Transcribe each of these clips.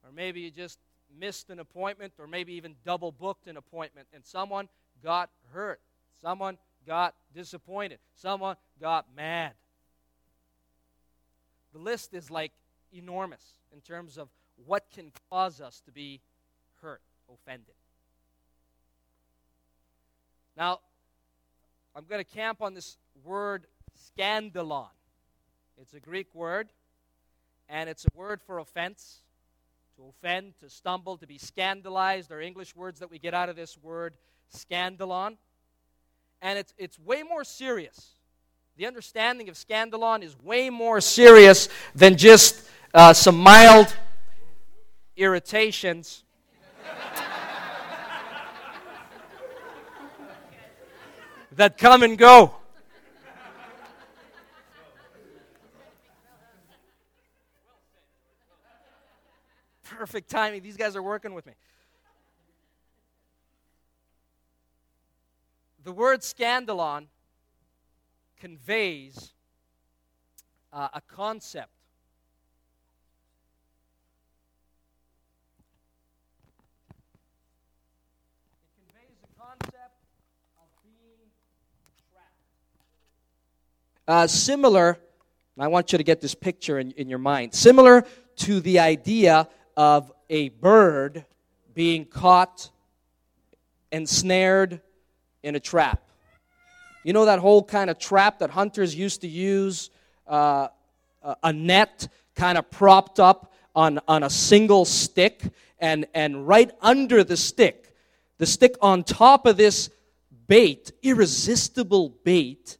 or maybe you just missed an appointment, or maybe even double booked an appointment, and someone got hurt, someone got disappointed, someone got mad. The list is like enormous in terms of what can cause us to be hurt, offended. Now, I'm going to camp on this word scandalon. It's a Greek word, and it's a word for offense. To offend, to stumble, to be scandalized are English words that we get out of this word, scandalon. And it's way more serious. The understanding of scandalon is way more serious than just some mild irritations that come and go. Perfect timing. These guys are working with me. The word scandalon conveys a concept. It conveys a concept of being trapped. Similar, I want you to get this picture in your mind, similar to the idea of a bird being caught, ensnared in a trap. You know that whole kind of trap that hunters used to use, a net kind of propped up on a single stick, and right under the stick on top of this bait, irresistible bait,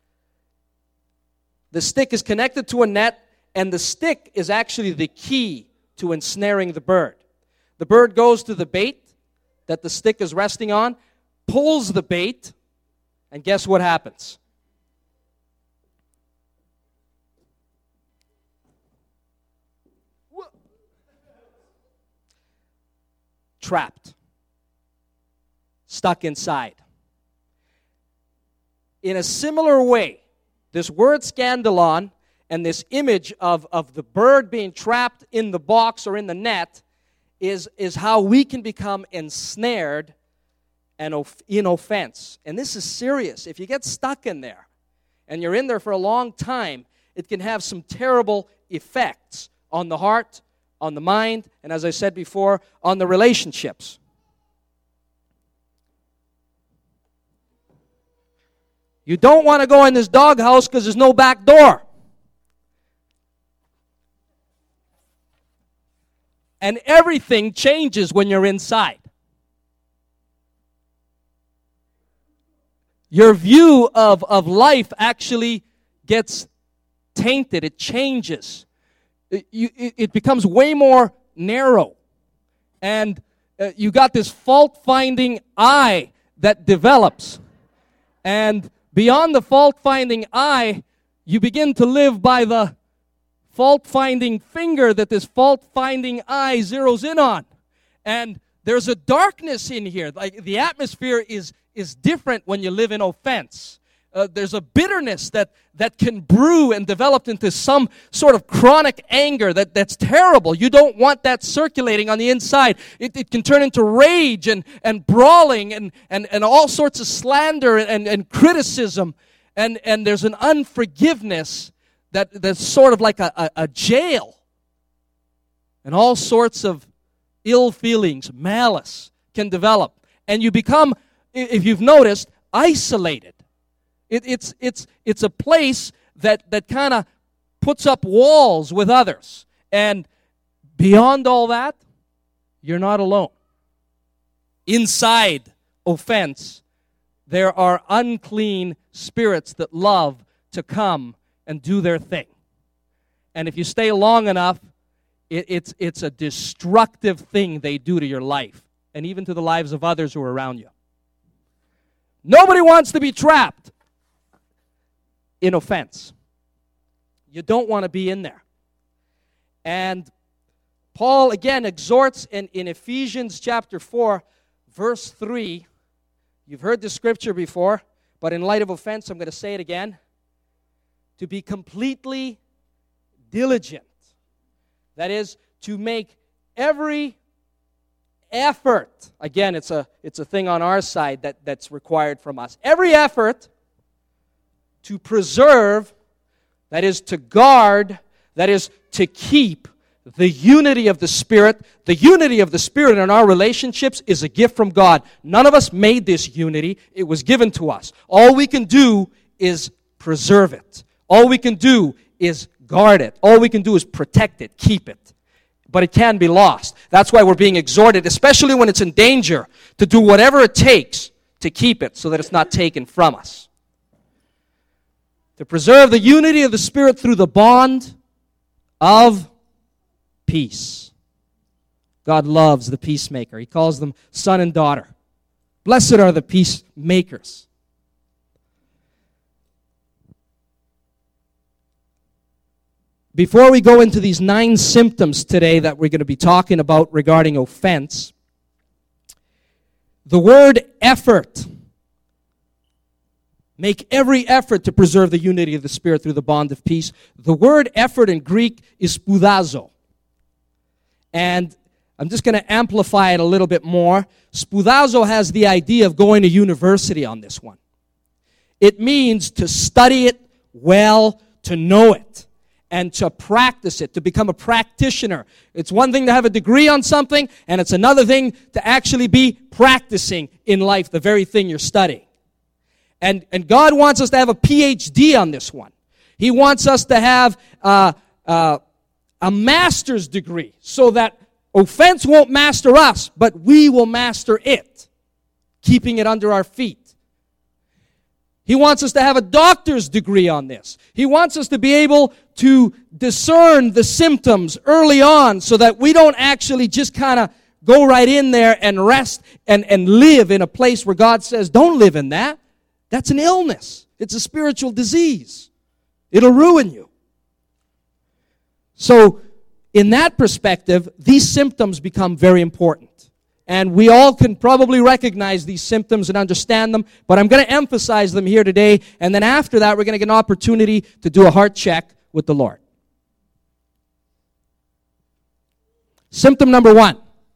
the stick is connected to a net, and the stick is actually the key to ensnaring the bird. The bird goes to the bait that the stick is resting on, pulls the bait, and guess what happens? Trapped. Stuck inside. In a similar way, this word scandalon and this image of the bird being trapped in the box or in the net is how we can become ensnared and in offense. And this is serious. If you get stuck in there and you're in there for a long time, it can have some terrible effects on the heart, on the mind, and as I said before, on the relationships. You don't want to go in this doghouse because there's no back door. And everything changes when you're inside. Your view of life actually gets tainted. It changes. It becomes way more narrow. And you got this fault-finding eye that develops. And beyond the fault-finding eye, you begin to live by the fault-finding finger that this fault-finding eye zeroes in on. And there's a darkness in here. Like the atmosphere is different when you live in offense. There's a bitterness that can brew and develop into some sort of chronic anger that's terrible. You don't want that circulating on the inside. It can turn into rage and brawling and all sorts of slander and criticism. And there's an unforgiveness that's sort of like a jail. And all sorts of ill feelings, malice can develop. And you become, if you've noticed, isolated. It's a place that kind of puts up walls with others. And beyond all that, you're not alone. Inside offense, there are unclean spirits that love to come and do their thing. And if you stay long enough, it's a destructive thing they do to your life and even to the lives of others who are around you. Nobody wants to be trapped in offense. You don't want to be in there. And Paul again exhorts in Ephesians chapter 4, verse 3. You've heard this scripture before, but in light of offense, I'm going to say it again. To be completely diligent. That is, to make every effort, again, it's a thing on our side that's required from us. Every effort to preserve, that is to guard, that is to keep the unity of the Spirit. The unity of the Spirit in our relationships is a gift from God. None of us made this unity. It was given to us. All we can do is preserve it. All we can do is guard it. All we can do is protect it, keep it. But it can be lost. That's why we're being exhorted, especially when it's in danger, to do whatever it takes to keep it so that it's not taken from us. To preserve the unity of the Spirit through the bond of peace. God loves the peacemaker. He calls them son and daughter. Blessed are the peacemakers. Before we go into these 9 symptoms today that we're going to be talking about regarding offense, the word effort. Make every effort to preserve the unity of the Spirit through the bond of peace. The word effort in Greek is spoudazo. And I'm just going to amplify it a little bit more. Spoudazo has the idea of going to university on this one. It means to study it well, to know it, and to practice it, to become a practitioner. It's one thing to have a degree on something, and it's another thing to actually be practicing in life the very thing you're studying. And God wants us to have a PhD on this one. He wants us to have a master's degree so that offense won't master us, but we will master it, keeping it under our feet. He wants us to have a doctor's degree on this. He wants us to be able to discern the symptoms early on so that we don't actually just kind of go right in there and rest and live in a place where God says, don't live in that. That's an illness. It's a spiritual disease. It'll ruin you. So, in that perspective, these symptoms become very important. And we all can probably recognize these symptoms and understand them, but I'm going to emphasize them here today, and then after that, we're going to get an opportunity to do a heart check with the Lord. Symptom number 1.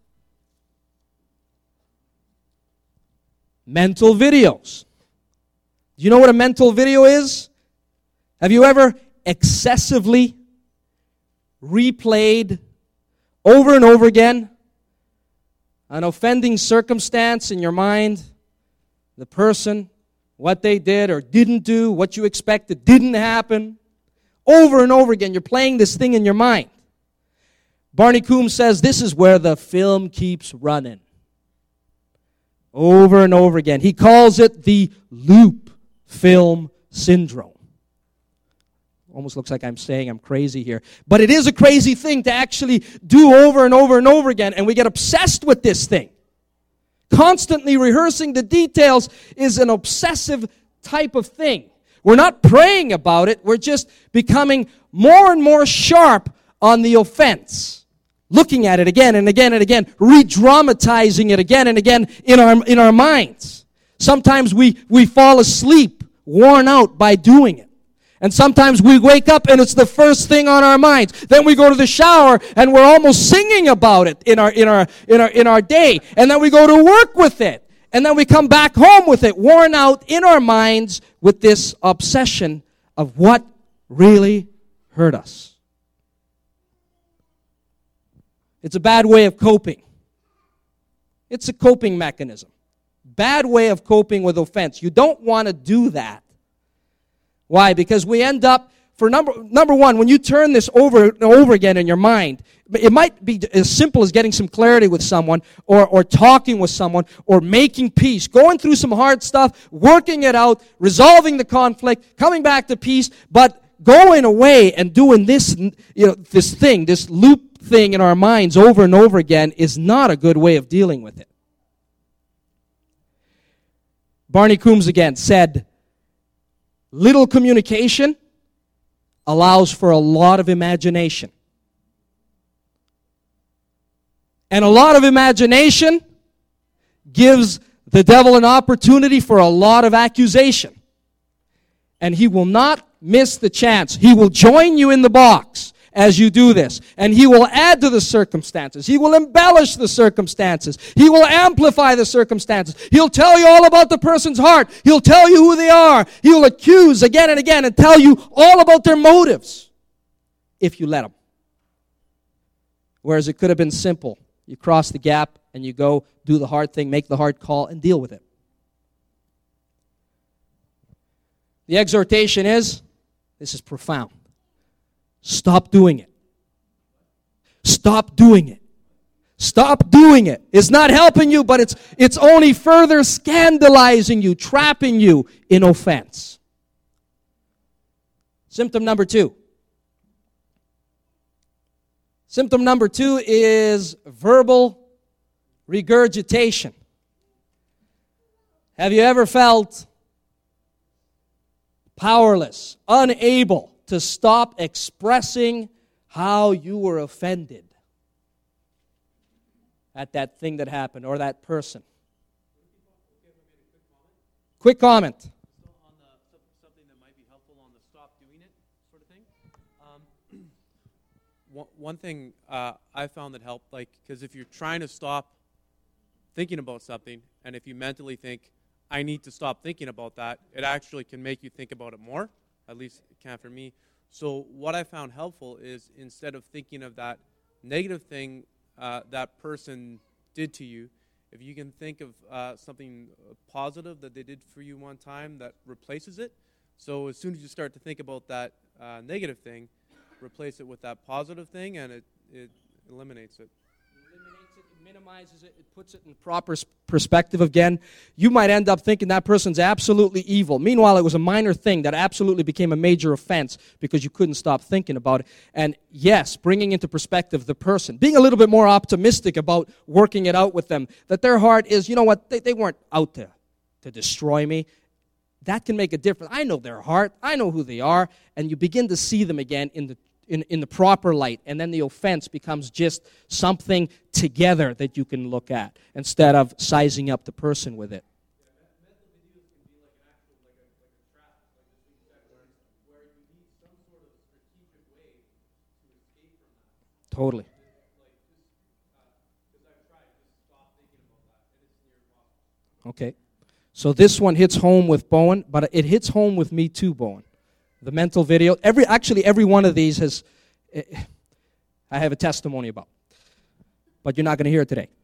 Mental videos. Do you know what a mental video is? Have you ever excessively replayed over and over again an offending circumstance in your mind? The person, what they did or didn't do, what you expected didn't happen. Over and over again, you're playing this thing in your mind. Barney Coombs says this is where the film keeps running. Over and over again. He calls it the loop film syndrome. Almost looks like I'm saying I'm crazy here. But it is a crazy thing to actually do over and over and over again, and we get obsessed with this thing. Constantly rehearsing the details is an obsessive type of thing. We're not praying about it. We're just becoming more and more sharp on the offense. Looking at it again and again and again. Re-dramatizing it again and again in our minds. Sometimes we fall asleep, worn out by doing it. And sometimes we wake up and it's the first thing on our minds. Then we go to the shower and we're almost singing about it in our day. And then we go to work with it. And then we come back home with it, worn out in our minds with this obsession of what really hurt us. It's a bad way of coping. It's a coping mechanism. Bad way of coping with offense. You don't want to do that. Why? Because we end up, for number one, when you turn this over and over again in your mind, it might be as simple as getting some clarity with someone, or talking with someone, or making peace, going through some hard stuff, working it out, resolving the conflict, coming back to peace, but going away and doing this, this loop thing in our minds over and over again is not a good way of dealing with it. Barney Coombs again said, little communication allows for a lot of imagination. And a lot of imagination gives the devil an opportunity for a lot of accusation. And he will not miss the chance. He will join you in the box. as you do this. And He will add to the circumstances. He will embellish the circumstances. He will amplify the circumstances. He'll tell you all about the person's heart. He'll tell you who they are. He'll accuse again and again and tell you all about their motives if you let Him. Whereas it could have been simple. You cross the gap and you go do the hard thing, make the hard call, and deal with it. The exhortation is, this is profound. Stop doing it. Stop doing it. Stop doing it. It's not helping you, but it's only further scandalizing you, trapping you in offense. Symptom number 2. Symptom number 2 is verbal regurgitation. Have you ever felt powerless, unable to stop expressing how you were offended at that thing that happened or that person? Quick comment. So on something that might be helpful on the stop doing it sort of thing. One thing I found that helped, because if you're trying to stop thinking about something, and if you mentally think, I need to stop thinking about that, it actually can make you think about it more. At least it can for me. So what I found helpful is instead of thinking of that negative thing that person did to you, if you can think of something positive that they did for you one time that replaces it. So as soon as you start to think about that negative thing, replace it with that positive thing, and it eliminates it. It minimizes it, it puts it in proper perspective again. You might end up thinking that person's absolutely evil. Meanwhile, it was a minor thing that absolutely became a major offense because you couldn't stop thinking about it. And yes, bringing into perspective the person, being a little bit more optimistic about working it out with them, that their heart is, you know what, they weren't out to destroy me. That can make a difference. I know their heart. I know who they are. And you begin to see them again in the proper light, and then the offense becomes just something together that you can look at instead of sizing up the person with it. Mental videos can be like an actual, like a trap, like this week said, where you need some sort of strategic way to escape from that. Totally. Because I've tried, just stop thinking about that, and it's near impossible. Okay. So this one hits home with Bowen, but it hits home with me too, Bowen. The mental video, every one of these has, I have a testimony about. But you're not going to hear it today.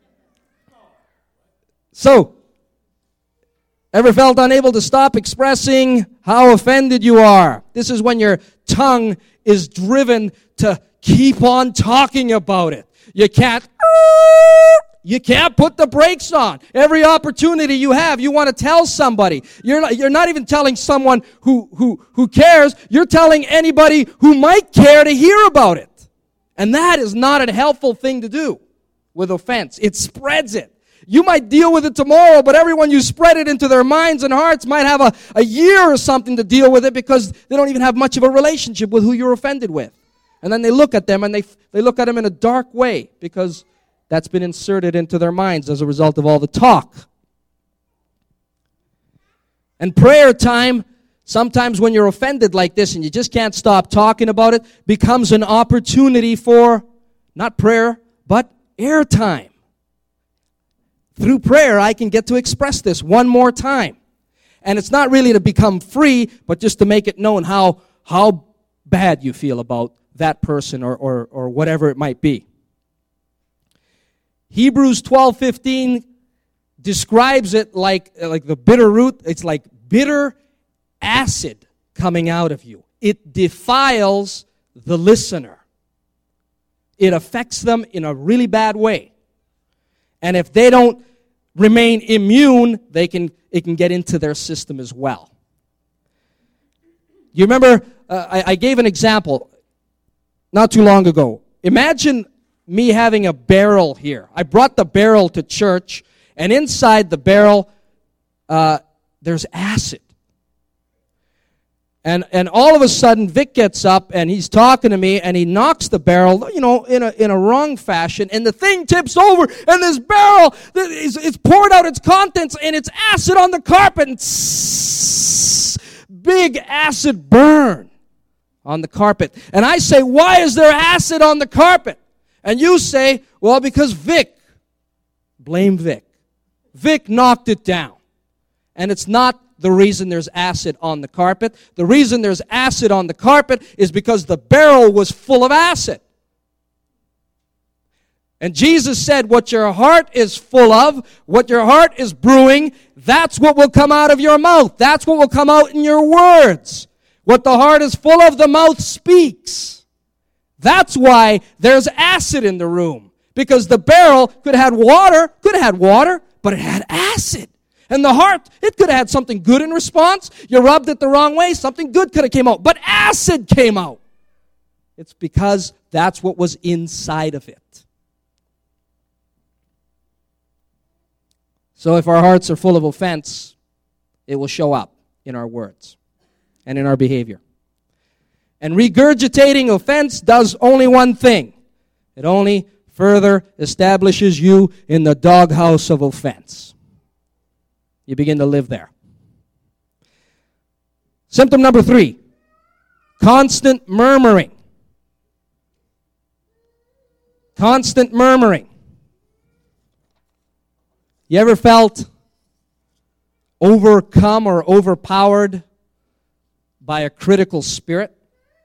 So, ever felt unable to stop expressing how offended you are? This is when your tongue is driven to keep on talking about it. You can't put the brakes on. Every opportunity you have, you want to tell somebody. You're not even telling someone who cares. You're telling anybody who might care to hear about it. And that is not a helpful thing to do with offense. It spreads it. You might deal with it tomorrow, but everyone you spread it into their minds and hearts might have a year or something to deal with it because they don't even have much of a relationship with who you're offended with. And then they look at them and they look at them in a dark way because that's been inserted into their minds as a result of all the talk. And prayer time, sometimes when you're offended like this and you just can't stop talking about it, becomes an opportunity for, not prayer, but airtime. Through prayer, I can get to express this one more time. And it's not really to become free, but just to make it known how bad you feel about that person or whatever it might be. Hebrews 12:15 describes it like the bitter root. It's like bitter acid coming out of you. It defiles the listener. It affects them in a really bad way. And if they don't remain immune, it can get into their system as well. You remember, I gave an example not too long ago. Imagine me having a barrel here. I brought the barrel to church, and inside the barrel, there's acid. And all of a sudden, Vic gets up, and he's talking to me, and he knocks the barrel, in a wrong fashion, and the thing tips over, and this barrel, it's poured out its contents, and it's acid on the carpet, and big acid burn on the carpet. And I say, why is there acid on the carpet? And you say, well, because Vic. Blame Vic. Vic knocked it down. And it's not the reason there's acid on the carpet. The reason there's acid on the carpet is because the barrel was full of acid. And Jesus said, what your heart is full of, what your heart is brewing, that's what will come out of your mouth. That's what will come out in your words. What the heart is full of, the mouth speaks. That's why there's acid in the room. Because the barrel could have had water, but it had acid. And the heart, it could have had something good in response. You rubbed it the wrong way, something good could have came out. But acid came out. It's because that's what was inside of it. So if our hearts are full of offense, it will show up in our words and in our behavior. And regurgitating offense does only one thing. It only further establishes you in the doghouse of offense. You begin to live there. Symptom number 3, constant murmuring. Constant murmuring. You ever felt overcome or overpowered by a critical spirit?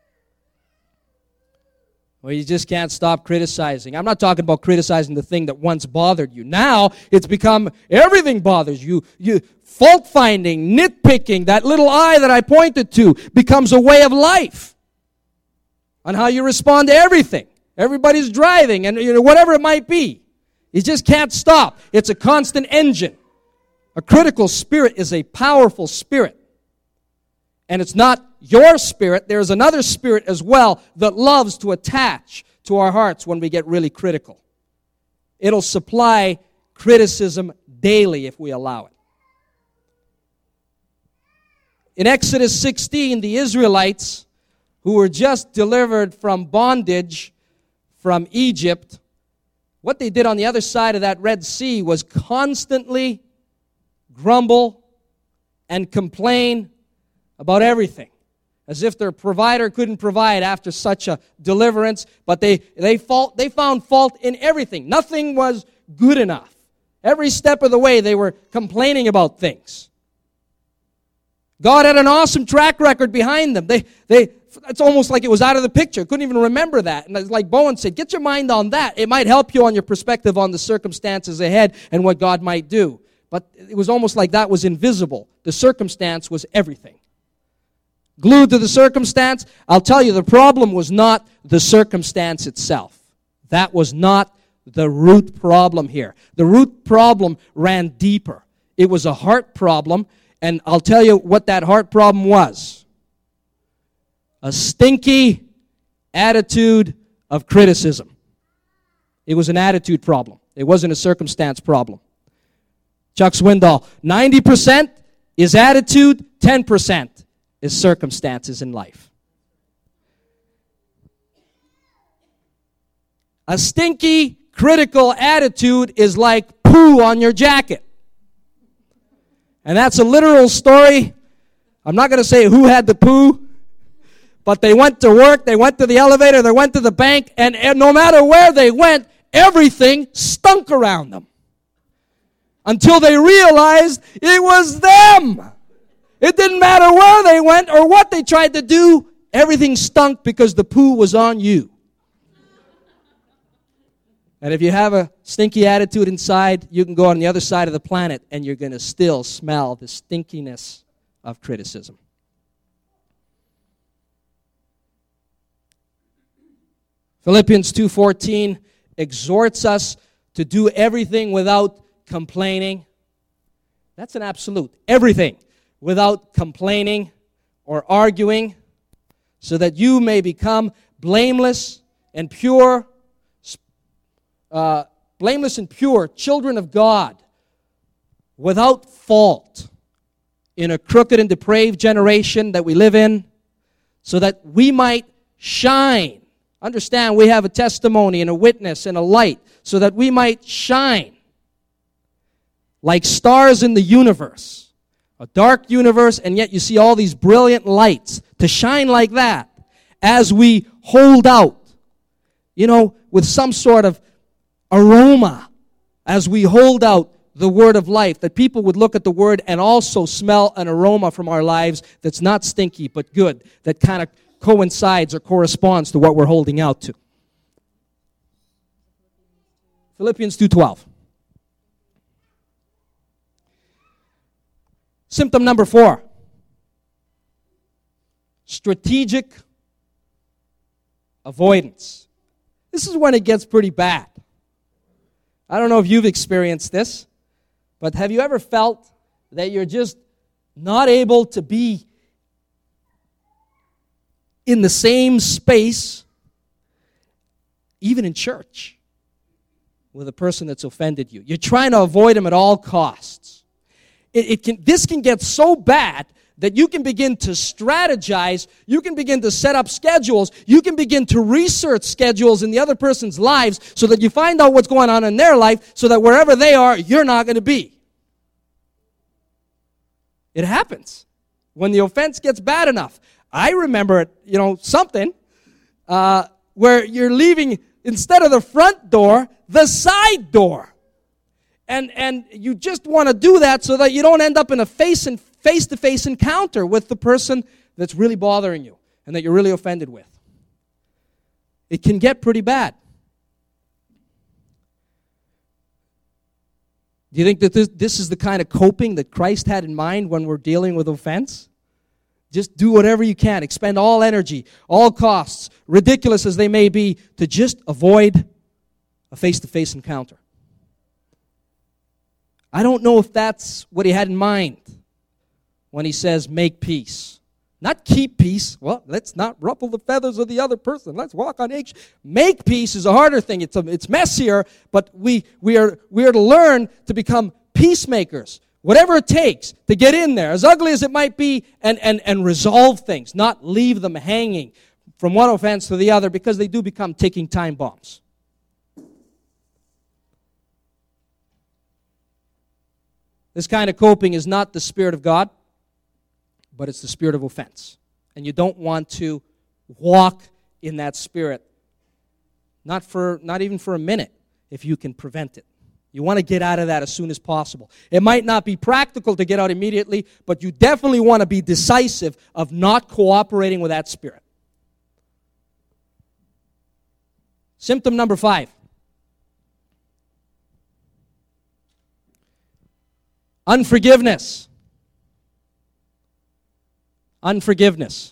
Well, you just can't stop criticizing. I'm not talking about criticizing the thing that once bothered you. Now, it's become everything bothers you. Fault-finding, nitpicking, that little I that I pointed to becomes a way of life on how you respond to everything. Everybody's driving and whatever it might be. You just can't stop. It's a constant engine. A critical spirit is a powerful spirit. And it's not your spirit. There's another spirit as well that loves to attach to our hearts when we get really critical. It'll supply criticism daily if we allow it. In Exodus 16, the Israelites, who were just delivered from bondage from Egypt, what they did on the other side of that Red Sea was constantly grumble and complain about everything, as if their provider couldn't provide after such a deliverance, but they found fault in everything. Nothing was good enough. Every step of the way they were complaining about things. God had an awesome track record behind them. It's almost like it was out of the picture. Couldn't even remember that. And it's like Bowen said, get your mind on that. It might help you on your perspective on the circumstances ahead and what God might do. But it was almost like that was invisible. The circumstance was everything. Glued to the circumstance, I'll tell you, the problem was not the circumstance itself. That was not the root problem here. The root problem ran deeper. It was a heart problem, and I'll tell you what that heart problem was. A stinky attitude of criticism. It was an attitude problem. It wasn't a circumstance problem. Chuck Swindoll, 90% is attitude, 10% is circumstances in life. A stinky, critical attitude is like poo on your jacket. And that's a literal story. I'm not going to say who had the poo, but they went to work, they went to the elevator, they went to the bank, and no matter where they went, everything stunk around them. Until they realized it was them. It didn't matter where they went or what they tried to do. Everything stunk because the poo was on you. And if you have a stinky attitude inside, you can go on the other side of the planet and you're going to still smell the stinkiness of criticism. Philippians 2:14 exhorts us to do everything without complaining. That's an absolute. Everything without complaining or arguing, so that you may become blameless and pure, children of God, without fault in a crooked and depraved generation that we live in, so that we might shine. Understand, we have a testimony and a witness and a light, so that we might shine like stars in the universe. A dark universe, and yet you see all these brilliant lights. To shine like that as we hold out, with some sort of aroma, as we hold out the word of life, that people would look at the word and also smell an aroma from our lives that's not stinky but good, that kind of coincides or corresponds to what we're holding out to. Philippians 2:12. Symptom number 4. Strategic avoidance. This is when it gets pretty bad. I don't know if you've experienced this, but have you ever felt that you're just not able to be in the same space, even in church, with a person that's offended you? You're trying to avoid them at all costs. This can get so bad that you can begin to strategize, you can begin to set up schedules, you can begin to research schedules in the other person's lives so that you find out what's going on in their life so that wherever they are, you're not going to be. It happens when the offense gets bad enough. I remember it, something where you're leaving, instead of the front door, the side door. And you just want to do that so that you don't end up in a face-to-face encounter with the person that's really bothering you and that you're really offended with. It can get pretty bad. Do you think that this is the kind of coping that Christ had in mind when we're dealing with offense? Just do whatever you can. Expend all energy, all costs, ridiculous as they may be, to just avoid a face-to-face encounter. I don't know if that's what he had in mind when he says make peace. Not keep peace. Well, let's not ruffle the feathers of the other person. Let's walk on eggshells. Make peace is a harder thing. It's messier, but we are to learn to become peacemakers. Whatever it takes to get in there, as ugly as it might be, and resolve things, not leave them hanging from one offense to the other, because they do become ticking time bombs. This kind of coping is not the Spirit of God, but it's the spirit of offense. And you don't want to walk in that spirit, not even for a minute, if you can prevent it. You want to get out of that as soon as possible. It might not be practical to get out immediately, but you definitely want to be decisive of not cooperating with that spirit. Symptom number 5. Unforgiveness. Unforgiveness.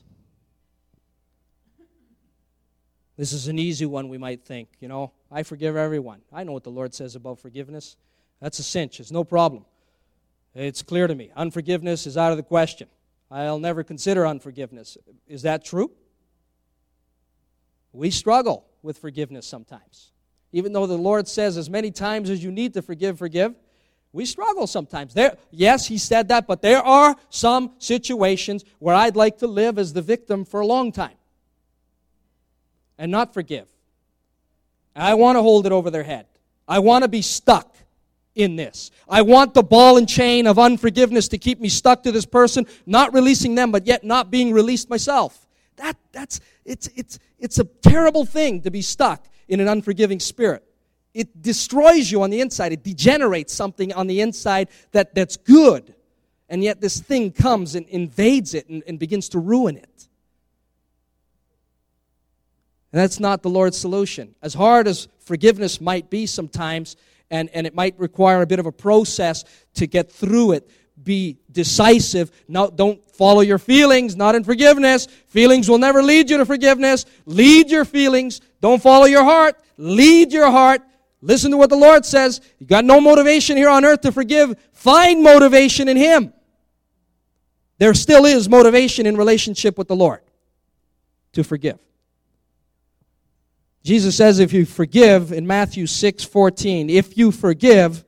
This is an easy one, we might think. I forgive everyone. I know what the Lord says about forgiveness. That's a cinch. It's no problem. It's clear to me. Unforgiveness is out of the question. I'll never consider unforgiveness. Is that true? We struggle with forgiveness sometimes. Even though the Lord says as many times as you need to forgive, forgive. We struggle sometimes. Yes, he said that, but there are some situations where I'd like to live as the victim for a long time and not forgive. I want to hold it over their head. I want to be stuck in this. I want the ball and chain of unforgiveness to keep me stuck to this person, not releasing them, but yet not being released myself. It's a terrible thing to be stuck in an unforgiving spirit. It destroys you on the inside. It degenerates something on the inside that's good. And yet this thing comes and invades it and begins to ruin it. And that's not the Lord's solution. As hard as forgiveness might be sometimes, and it might require a bit of a process to get through it, be decisive. Now, don't follow your feelings, not in forgiveness. Feelings will never lead you to forgiveness. Lead your feelings. Don't follow your heart. Lead your heart. Listen to what the Lord says. You got no motivation here on earth to forgive. Find motivation in Him. There still is motivation in relationship with the Lord to forgive. Jesus says if you forgive, in Matthew 6:14, if you forgive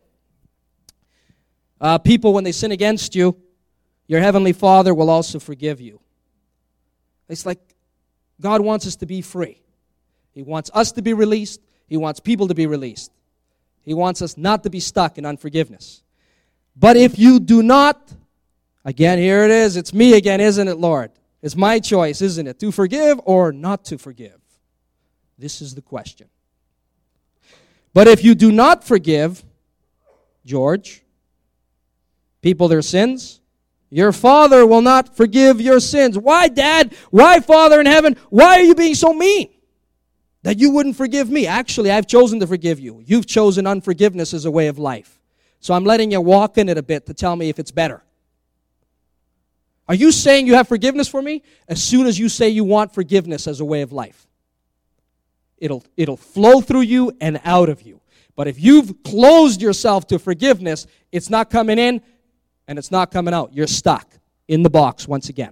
people when they sin against you, your heavenly Father will also forgive you. It's like God wants us to be free. He wants us to be released. He wants people to be released. He wants us not to be stuck in unforgiveness. But if you do not, again, here it is. It's me again, isn't it, Lord? It's my choice, isn't it? To forgive or not to forgive? This is the question. But if you do not forgive, George, people their sins, your Father will not forgive your sins. Why, Dad? Why, Father in heaven? Why are you being so mean that you wouldn't forgive me? Actually, I've chosen to forgive you. You've chosen unforgiveness as a way of life. So I'm letting you walk in it a bit to tell me if it's better. Are you saying you have forgiveness for me? As soon as you say you want forgiveness as a way of life, it'll flow through you and out of you. But if you've closed yourself to forgiveness, it's not coming in and it's not coming out. You're stuck in the box once again.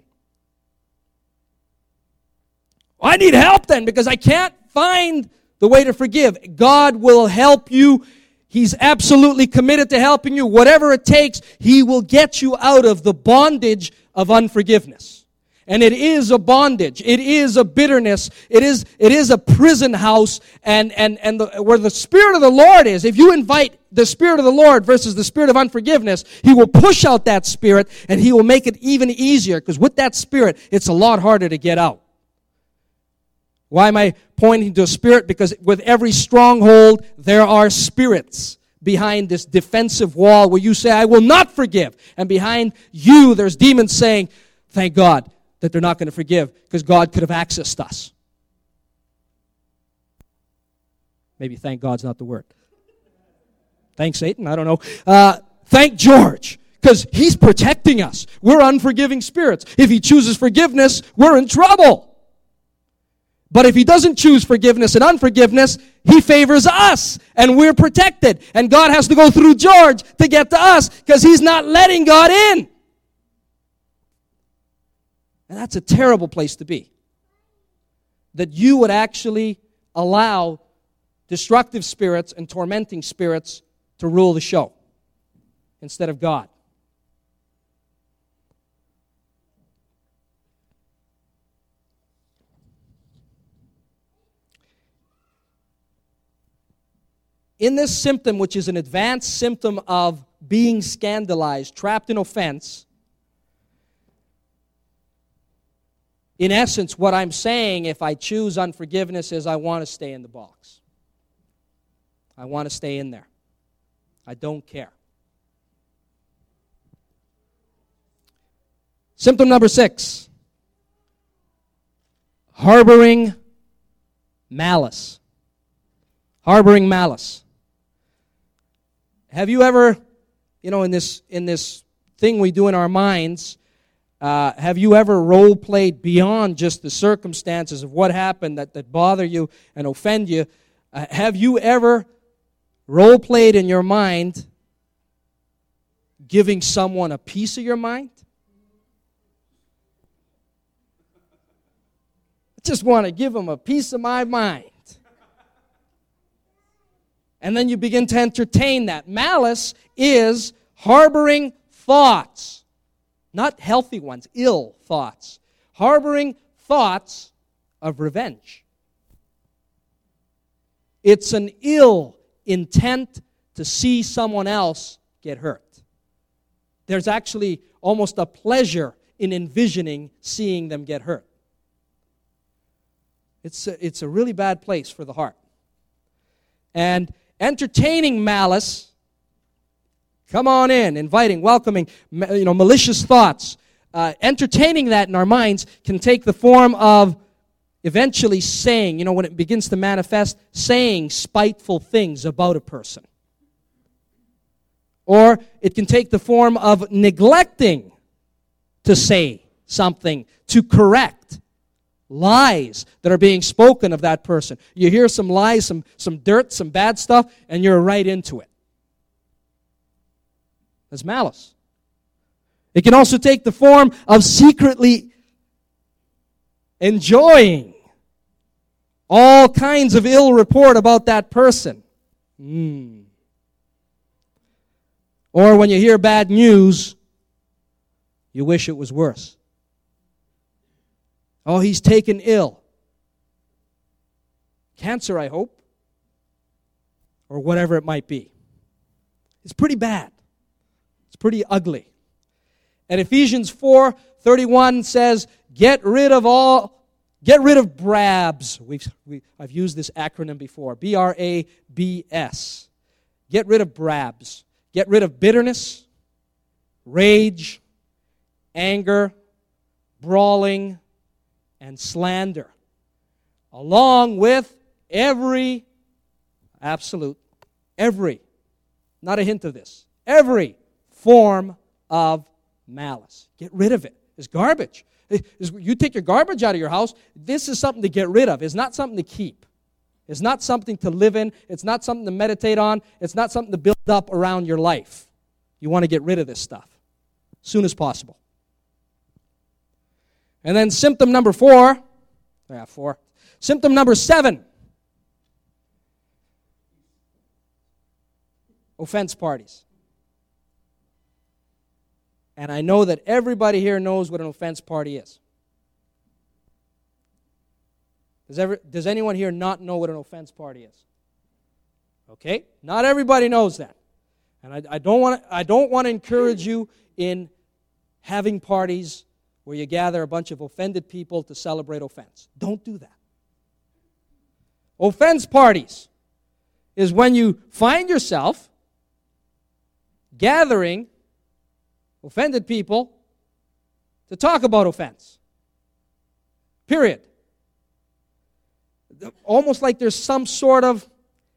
Well, I need help then because I can't find the way to forgive. God will help you. He's absolutely committed to helping you. Whatever it takes, He will get you out of the bondage of unforgiveness. And it is a bondage. It is a bitterness. It is a prison house. And where the Spirit of the Lord is, if you invite the Spirit of the Lord versus the spirit of unforgiveness, He will push out that spirit and He will make it even easier. Because with that spirit, it's a lot harder to get out. Why am I pointing to a spirit? Because with every stronghold, there are spirits behind this defensive wall where you say, I will not forgive. And behind you, there's demons saying, thank God that they're not going to forgive because God could have accessed us. Maybe thank God's not the word. Thank Satan, I don't know. Thank George because he's protecting us. We're unforgiving spirits. If he chooses forgiveness, we're in trouble. But if he doesn't choose forgiveness and unforgiveness, he favors us, and we're protected. And God has to go through George to get to us, because he's not letting God in. And that's a terrible place to be. That you would actually allow destructive spirits and tormenting spirits to rule the show instead of God. In this symptom, which is an advanced symptom of being scandalized, trapped in offense, in essence, what I'm saying, if I choose unforgiveness, is I want to stay in the box. I want to stay in there. I don't care. Symptom number 6. Harboring malice. Harboring malice. Have you ever, in this thing we do in our minds, have you ever role-played beyond just the circumstances of what happened that bother you and offend you? Have you ever role-played in your mind giving someone a piece of your mind? I just want to give them a piece of my mind. And then you begin to entertain that. Malice is harboring thoughts. Not healthy ones, ill thoughts. Harboring thoughts of revenge. It's an ill intent to see someone else get hurt. There's actually almost a pleasure in envisioning seeing them get hurt. It's a really bad place for the heart. And entertaining malice, come on in, inviting, welcoming, malicious thoughts. Entertaining that in our minds can take the form of eventually saying, when it begins to manifest, saying spiteful things about a person. Or it can take the form of neglecting to say something, to correct lies that are being spoken of that person. You hear some lies, some dirt, some bad stuff, and you're right into it. That's malice. It can also take the form of secretly enjoying all kinds of ill report about that person. Or when you hear bad news, you wish it was worse. Oh, he's taken ill. Cancer, I hope. Or whatever it might be. It's pretty bad. It's pretty ugly. And Ephesians 4:13 31 says, get rid of BRABS. I've used this acronym before, BRABS. Get rid of BRABS. Get rid of bitterness, rage, anger, brawling, and slander, along with every, not a hint of this, every form of malice. Get rid of it. It's garbage. You take your garbage out of your house, this is something to get rid of. It's not something to keep. It's not something to live in. It's not something to meditate on. It's not something to build up around your life. You want to get rid of this stuff as soon as possible. And then symptom number 4. Symptom number 7. Offense parties. And I know that everybody here knows what an offense party is. Does anyone here not know what an offense party is? Okay? Not everybody knows that. And I don't want to encourage you in having parties where you gather a bunch of offended people to celebrate offense. Don't do that. Offense parties is when you find yourself gathering offended people to talk about offense. Period. Almost like there's some sort of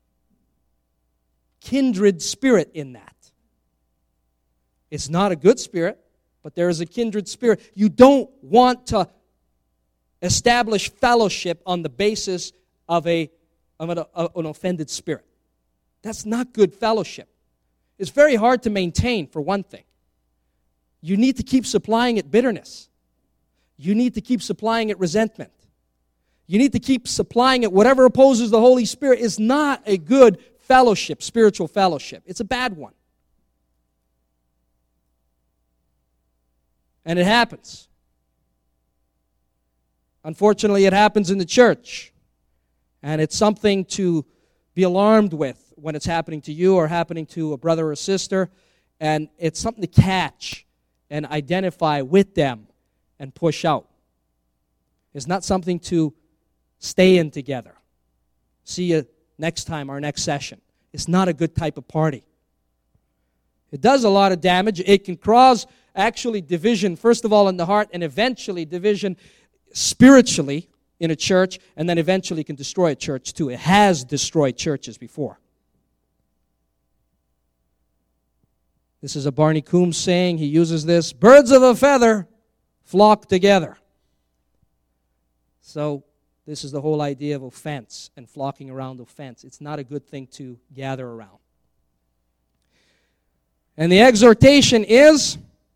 kindred spirit in that. It's not a good spirit, but there is a kindred spirit. You don't want to establish fellowship on the basis of an offended spirit. That's not good fellowship. It's very hard to maintain, for one thing. You need to keep supplying it bitterness. You need to keep supplying it resentment. You need to keep supplying it whatever opposes the Holy Spirit is not a good fellowship, spiritual fellowship. It's a bad one. And it happens. Unfortunately, it happens in the church. And it's something to be alarmed with when it's happening to you or happening to a brother or sister. And it's something to catch and identify with them and push out. It's not something to stay in together. See you next time, our next session. It's not a good type of party. It does a lot of damage. It can cause actually division, first of all in the heart, and eventually division spiritually in a church, and then eventually can destroy a church too. It has destroyed churches before. This is a Barney Coombs saying. He uses this. Birds of a feather flock together. So this is the whole idea of offense and flocking around offense. It's not a good thing to gather around. And the exhortation is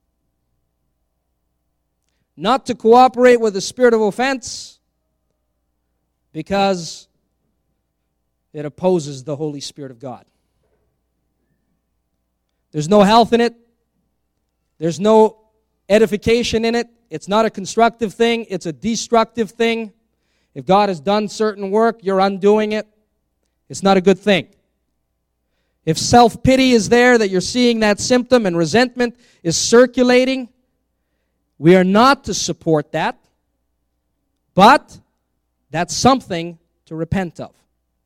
not to cooperate with the spirit of offense because it opposes the Holy Spirit of God. There's no health in it. There's no edification in it. It's not a constructive thing. It's a destructive thing. If God has done certain work, you're undoing it. It's not a good thing. If self-pity is there, that you're seeing that symptom, and resentment is circulating, we are not to support that, but that's something to repent of.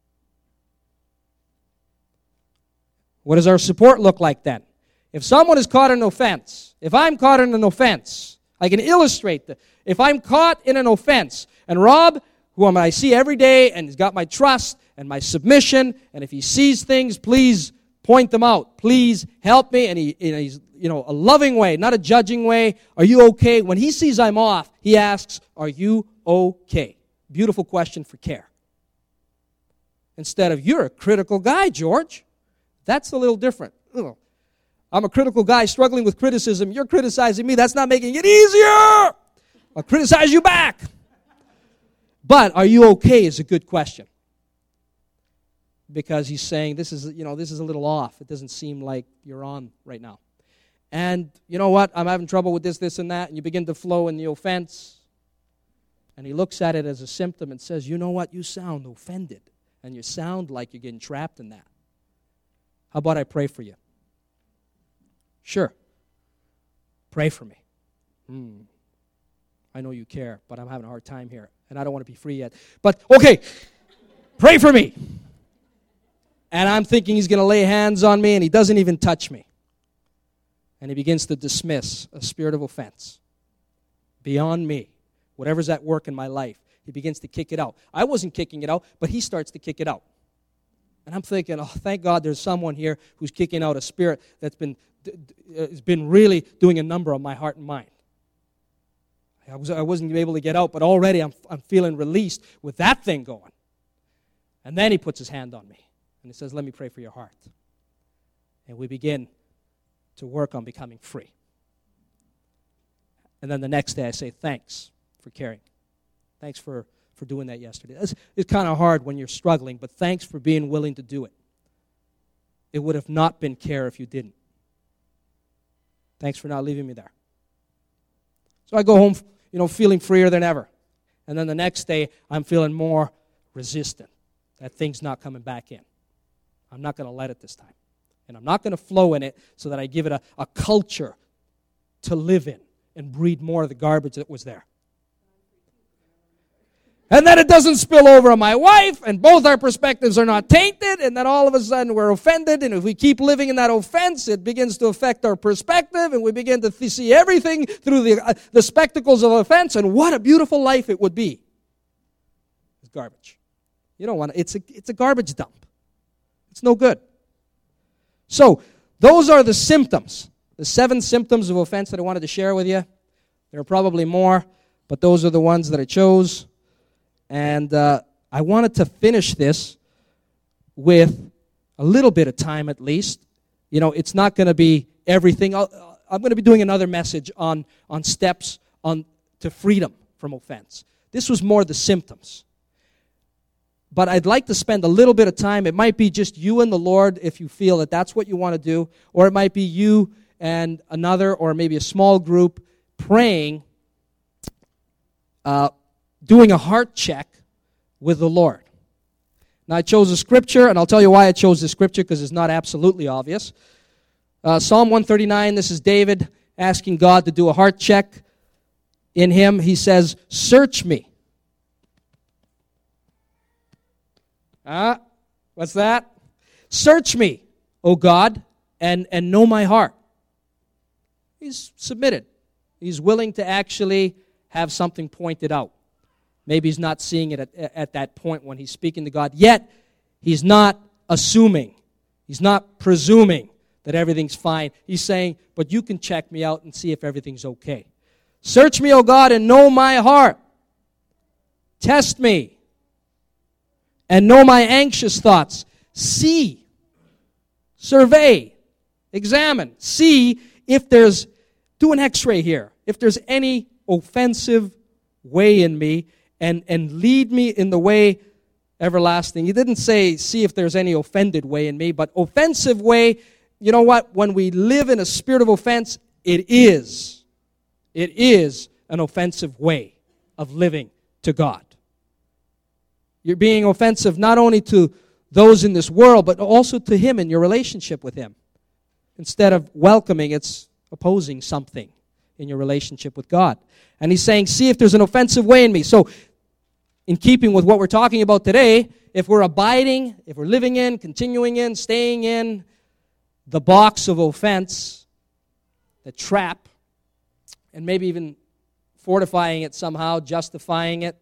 What does our support look like then? If someone is caught in an offense, if I'm caught in an offense, I can illustrate that. If I'm caught in an offense, and Rob, whom I see every day, and he's got my trust and my submission, and if he sees things, please point them out. Please help me. And he's, a loving way, not a judging way. Are you okay? When he sees I'm off, he asks, are you okay? Beautiful question for care. Instead of, you're a critical guy, George. That's a little different. I'm a critical guy struggling with criticism. You're criticizing me. That's not making it easier. I'll criticize you back. But are you okay is a good question. Because he's saying this is a little off. It doesn't seem like you're on right now. And you know what? I'm having trouble with this, and that. And you begin to flow in the offense. And he looks at it as a symptom and says, you know what? You sound offended. And you sound like you're getting trapped in that. How about I pray for you? Sure. Pray for me. I know you care, but I'm having a hard time here, and I don't want to be free yet. But, okay, pray for me. And I'm thinking he's going to lay hands on me, and he doesn't even touch me. And he begins to dismiss a spirit of offense beyond me. Whatever's at work in my life, he begins to kick it out. I wasn't kicking it out, but he starts to kick it out. And I'm thinking, oh, thank God there's someone here who's kicking out a spirit that's been really doing a number on my heart and mind. I wasn't able to get out, but already I'm feeling released with that thing going. And then he puts his hand on me, and he says, let me pray for your heart. And we begin to work on becoming free. And then the next day I say, thanks for caring. Thanks for doing that yesterday. It's kind of hard when you're struggling, but thanks for being willing to do it. It would have not been care if you didn't. Thanks for not leaving me there. So I go home, feeling freer than ever. And then the next day, I'm feeling more resistant. That thing's not coming back in. I'm not going to let it this time. And I'm not going to flow in it so that I give it a culture to live in and breed more of the garbage that was there. And then it doesn't spill over on my wife, and both our perspectives are not tainted, and then all of a sudden we're offended, and if we keep living in that offense, it begins to affect our perspective, and we begin to see everything through the spectacles of offense, and what a beautiful life it would be. It's garbage. You don't want it. It's a garbage dump. It's no good. So, those are the symptoms, the 7 symptoms of offense that I wanted to share with you. There are probably more, but those are the ones that I chose. And I wanted to finish this with a little bit of time at least. It's not going to be everything. I'm going to be doing another message on steps to freedom from offense. This was more the symptoms. But I'd like to spend a little bit of time. It might be just you and the Lord if you feel that that's what you want to do. Or it might be you and another or maybe a small group praying, doing a heart check with the Lord. Now, I chose a scripture, and I'll tell you why I chose this scripture, because it's not absolutely obvious. Psalm 139, this is David asking God to do a heart check in him. He says, search me. What's that? Search me, O God, and know my heart. He's submitted. He's willing to actually have something pointed out. Maybe he's not seeing it at that point when he's speaking to God. Yet, he's not assuming. He's not presuming that everything's fine. He's saying, but you can check me out and see if everything's okay. Search me, O God, and know my heart. Test me and know my anxious thoughts. See, survey, examine. See if do an x-ray here. If there's any offensive way in me, and lead me in the way everlasting. He didn't say, see if there's any offended way in me, but offensive way, you know what? When we live in a spirit of offense, it is an offensive way of living to God. You're being offensive not only to those in this world, but also to Him in your relationship with Him. Instead of welcoming, it's opposing something in your relationship with God. And he's saying, see if there's an offensive way in me. So, in keeping with what we're talking about today, if we're abiding, if we're living in, continuing in, staying in the box of offense, the trap, and maybe even fortifying it somehow, justifying it,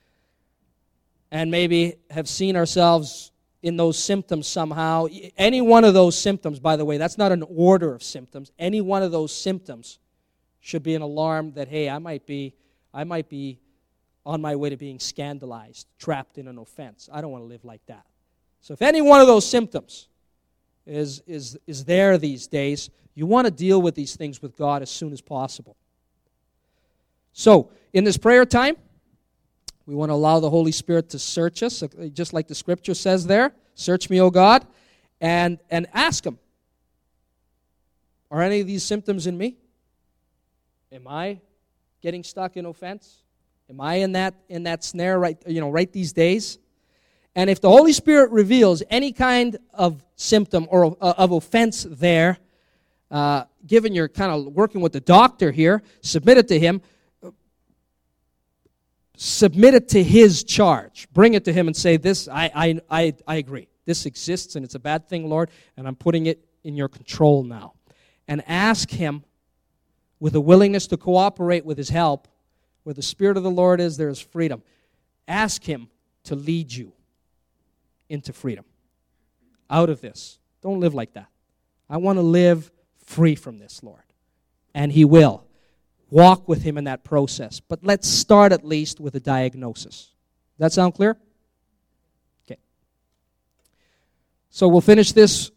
and maybe have seen ourselves in those symptoms somehow. Any one of those symptoms, by the way, that's not an order of symptoms. Any one of those symptoms should be an alarm that, hey, I might be on my way to being scandalized, trapped in an offense. I don't want to live like that. So if any one of those symptoms is there these days, you want to deal with these things with God as soon as possible. So, in this prayer time, we want to allow the Holy Spirit to search us, just like the Scripture says there. Search me, O God, and ask Him, are any of these symptoms in me? Am I getting stuck in offense? Am I in that snare right these days? And if the Holy Spirit reveals any kind of symptom or of offense there, given you're kind of working with the doctor here, submit it to Him. submit it to his charge. Bring it to him and say, this, I agree. This exists and it's a bad thing, Lord, and I'm putting it in your control now. And ask him with a willingness to cooperate with his help. Where the Spirit of the Lord is, there is freedom. Ask him to lead you into freedom. Out of this. Don't live like that. I want to live free from this, Lord. And he will. Walk with him in that process. But let's start at least with a diagnosis. Does that sound clear? Okay. So we'll finish this.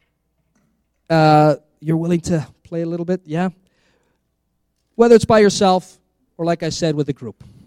You're willing to play a little bit? Yeah? Whether it's by yourself or, like I said, with a group.